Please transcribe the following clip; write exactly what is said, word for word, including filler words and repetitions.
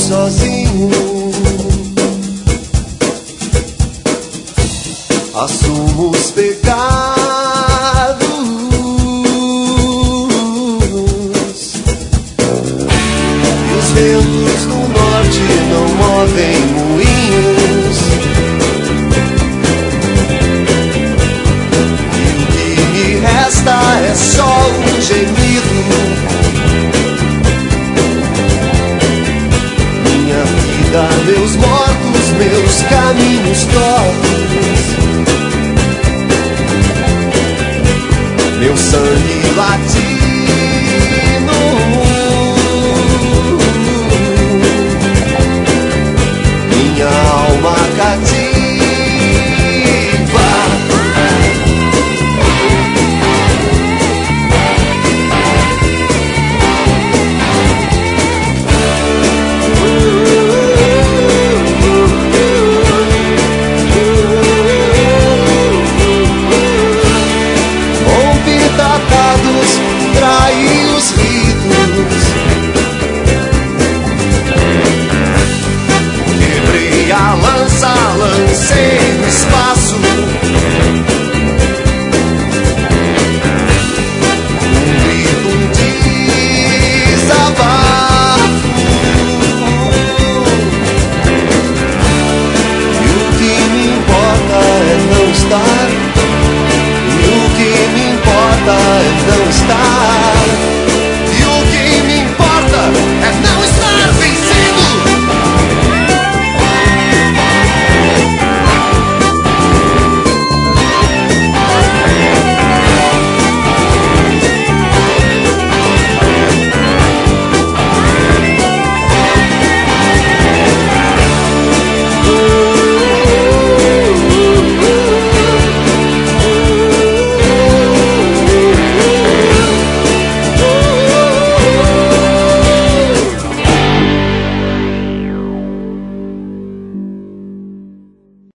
sozinho. Assumo os pecados, e os ventos do norte não movem moinhos. E o que me resta é só um gemido. Minha vida, meus mortos, meus caminhos tortos, meu sangue latir.